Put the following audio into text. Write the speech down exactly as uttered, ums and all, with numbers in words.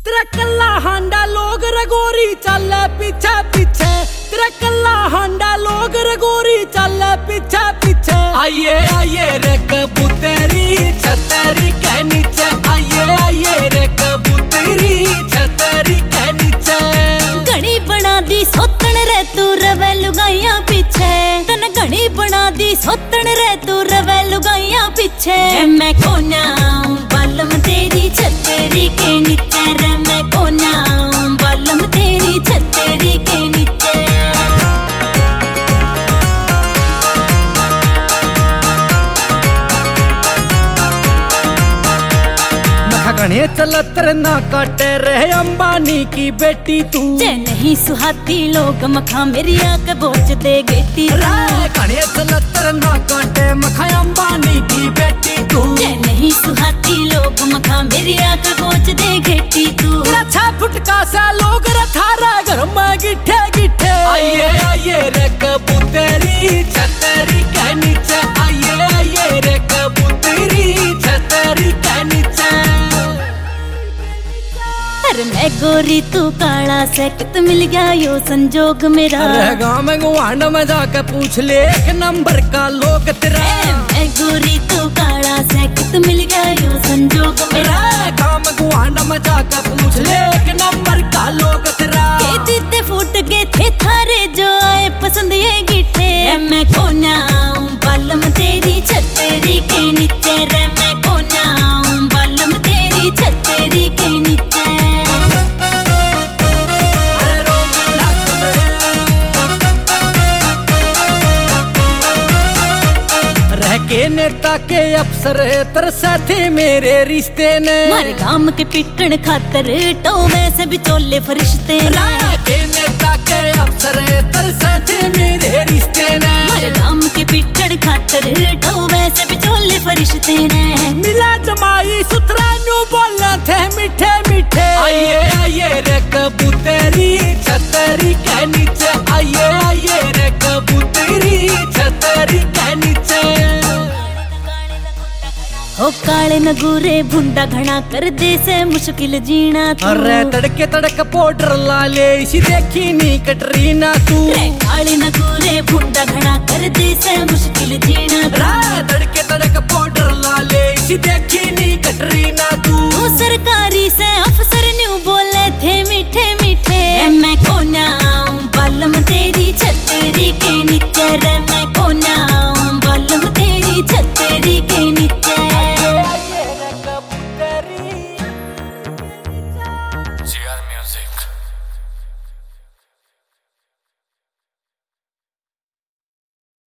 तेरा कल्ला हांडा लोग रगोरी चल पीछे पीछे, तेरा कल्ला हांडा लोग रगोरी चल पीछे पीछे। आइए आइए रे कबूतरी छतरी के नीचे, आइए आइए रे कबूतरी छतरी के नीचे। घड़ी बना दी सोतन रे तू रवे लुगाइया पीछे, तन घड़ी बना दी सोतन रे तू रवे लुगाइया पीछे। मैं कोना बालम तेरी छतरी के नीचे रे, मैं कोना बालम तेरी छतरी के नीचे। घने चलत ना काटे रहे अंबानी की बेटी तू, जे नहीं सुहाती लोग मखा मेरी आंख बोझ दे गेटी। घने चलत ना काटे मखा अंबानी की बेटी तू, जे नहीं सुहाती लोग मखा मेरी आंख बोझ दे गेटी तू। अच्छा फुटका सा लोग रथारा घर में गिठे गिठे। आइए आइए रे कबूतरी छतरी के नीचे, आइए आइए रे कबूतरी छतरी के नीचे। अरे मैं गोरी तू काला से कित मिल गया यो संजोग मेरा। अरे गाँव में गुआंड में जाके पूछ ले एक नंबर का लोग तेरा। मैं गोरी तू काला से कित मिल गया यो संजोग मेरा। गाँव में गुआंड में जाके पूछ ले एक नंबर का लोग तेरा। के दीदे फूट गए थे थारे जो आए पसंद ये गिठे। मैं कोना बालम तेरी छतरी के नीचे रे, मैं कोना बालम तेरी छतरी के नीचे। के नेता के अफसर तरसा थे मेरे रिश्ते ने, मारे काम के पिटन खातर टोवे से बिचोले फरिश्ते ने। के नेता के अफसर तरसा थे मेरे रिश्ते ने, मारे काम के पिटन खातर टोवे से बिचोले फरिश्ते ने। मिला जमाई सुथरा न्यू बोलना थे मीठे मीठे। आइए आइए रे कबूतरी छतरी के नीचे, आइए आइए रे कबूतरी छतरी के नीचे। ओ काले नगूरे भुंडा घना कर दे से मुश्किल जीना तू। अरे तड़के तड़क पाउडर लाले इसी देखी नी कटरीना तू। रे काले नगूरे भुंडा घना कर दे से मुश्किल जीना तू। तड़के तड़क पाउडर लाले इसी देखी नी कटरीना